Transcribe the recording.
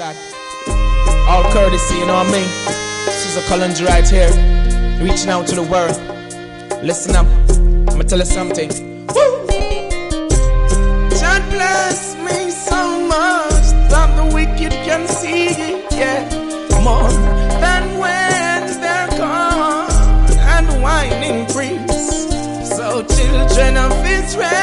that. All courtesy, you know what I mean? Caesar Collins right here, reaching out to the world. Listen up, I'ma tell you something. Woo! God bless me so much that the wicked can see it, yeah. More than when they're gone and wine increase. So children of Israel,